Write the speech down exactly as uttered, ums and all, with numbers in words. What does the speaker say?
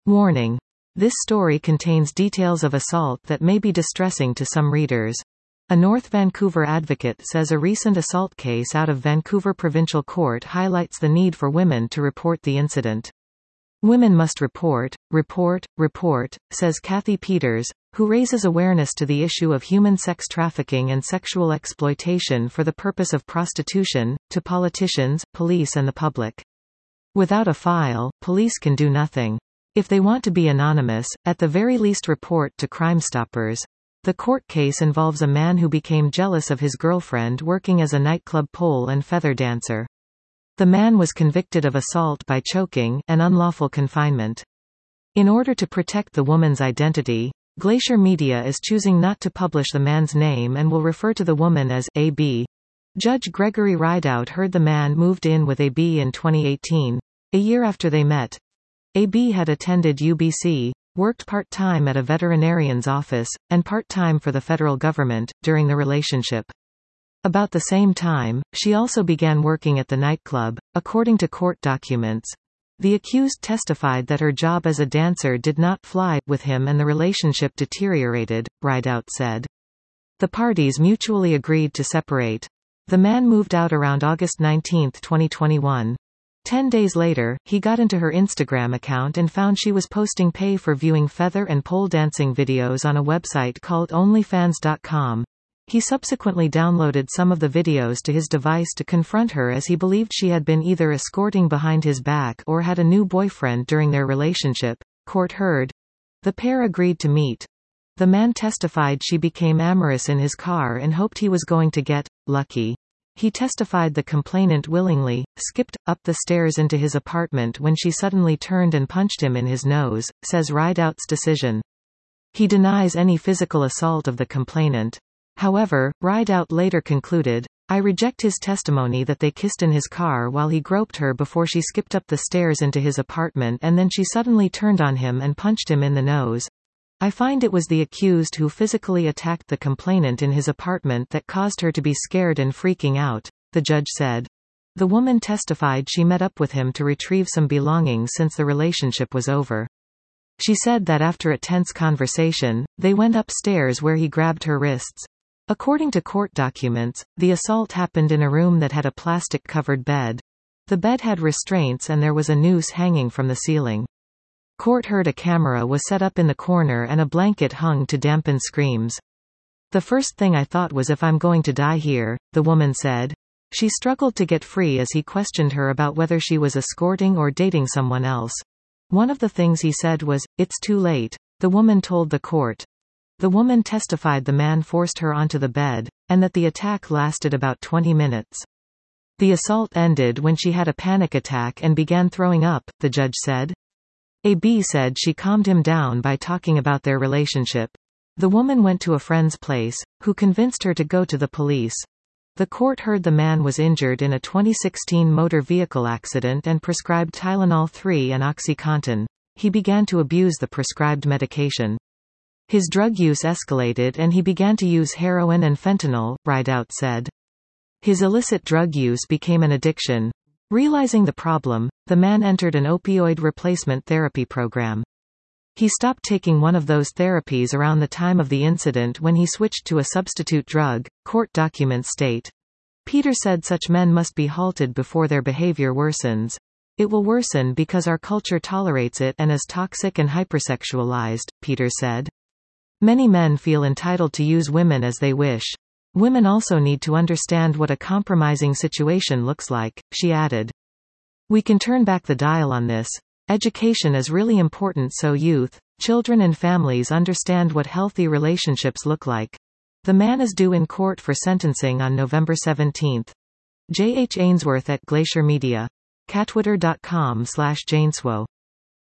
Warning. This story contains details of assault that may be distressing to some readers. A North Vancouver advocate says a recent assault case out of Vancouver Provincial Court highlights the need for women to report the incident. Women must report, report, report, says Kathy Peters, who raises awareness to the issue of human sex trafficking and sexual exploitation for the purpose of prostitution, to politicians, police and the public. Without a file, police can do nothing. If they want to be anonymous, at the very least report to Crime Stoppers. The court case involves a man who became jealous of his girlfriend working as a nightclub pole and feather dancer. The man was convicted of assault by choking and unlawful confinement. In order to protect the woman's identity, Glacier Media is choosing not to publish the man's name and will refer to the woman as A B. Judge Gregory Rideout heard the man moved in with A B in twenty eighteen, a year after they met. A B had attended U B C, worked part-time at a veterinarian's office, and part-time for the federal government, during the relationship. About the same time, she also began working at the nightclub, according to court documents. The accused testified that her job as a dancer did not fly with him and the relationship deteriorated, Rideout said. The parties mutually agreed to separate. The man moved out around August nineteenth twenty twenty-one. Ten days later, he got into her Instagram account and found she was posting pay-for-viewing feather and pole dancing videos on a website called only fans dot com. He subsequently downloaded some of the videos to his device to confront her as he believed she had been either escorting behind his back or had a new boyfriend during their relationship, court heard. The pair agreed to meet. The man testified she became amorous in his car and hoped he was going to get lucky. He testified the complainant willingly skipped up the stairs into his apartment when she suddenly turned and punched him in his nose, says Rideout's decision. He denies any physical assault of the complainant. However, Rideout later concluded, I reject his testimony that they kissed in his car while he groped her before she skipped up the stairs into his apartment and then she suddenly turned on him and punched him in the nose. I find it was the accused who physically attacked the complainant in his apartment that caused her to be scared and freaking out, the judge said. The woman testified she met up with him to retrieve some belongings since the relationship was over. She said that after a tense conversation, they went upstairs where he grabbed her wrists. According to court documents, the assault happened in a room that had a plastic-covered bed. The bed had restraints and there was a noose hanging from the ceiling. Court heard a camera was set up in the corner and a blanket hung to dampen screams. The first thing I thought was if I'm going to die here, the woman said. She struggled to get free as he questioned her about whether she was escorting or dating someone else. One of the things he said was, "It's too late," the woman told the court. The woman testified the man forced her onto the bed, and that the attack lasted about twenty minutes. The assault ended when she had a panic attack and began throwing up, the judge said. A B said she calmed him down by talking about their relationship. The woman went to a friend's place, who convinced her to go to the police. The court heard the man was injured in a twenty sixteen motor vehicle accident and prescribed Tylenol three and OxyContin. He began to abuse the prescribed medication. His drug use escalated and he began to use heroin and fentanyl, Rideout said. His illicit drug use became an addiction. Realizing the problem, the man entered an opioid replacement therapy program. He stopped taking one of those therapies around the time of the incident when he switched to a substitute drug, court documents state. Peter said such men must be halted before their behavior worsens. It will worsen because our culture tolerates it and is toxic and hypersexualized, Peter said. Many men feel entitled to use women as they wish. Women also need to understand what a compromising situation looks like, she added. We can turn back the dial on this. Education is really important so youth, children and families understand what healthy relationships look like. The man is due in court for sentencing on November seventeenth. J H Ainsworth at Glacier Media. catwitter dot com slash Janeswo